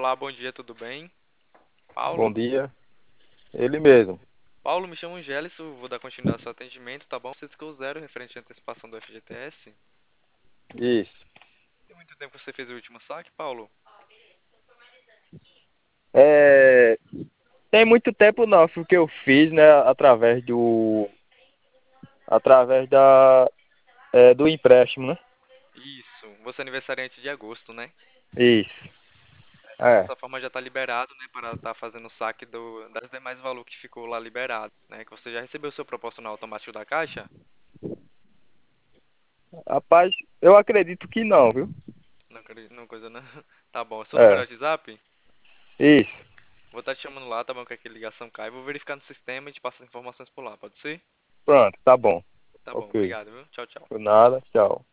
Olá, bom dia, tudo bem? Bom Paulo? dia. Ele mesmo. Paulo, me chamo Gélisso, vou dar continuidade ao seu atendimento, tá bom? Você ficou zero referente à antecipação do FGTS. Isso. Tem muito tempo que você fez o último saque, Paulo? É, tem muito tempo não, foi o que eu fiz, né, através do empréstimo, né? Isso, você é aniversariante de agosto, né? Isso. É. Dessa forma já está liberado, né, para estar fazendo o saque das demais valor que ficou lá liberado, né? Que você já recebeu o seu proporcional automático da Caixa? Rapaz, eu acredito que não, viu? Não, não coisa não. Tá bom, seu número é É. WhatsApp? Isso. Vou estar te chamando lá, tá bom? Que aqui a ligação cai. Vou verificar no sistema e te passo as informações por lá, pode ser? Pronto, tá bom. Tá bom, Ok. obrigado, viu? Tchau, tchau. Por nada. Tchau.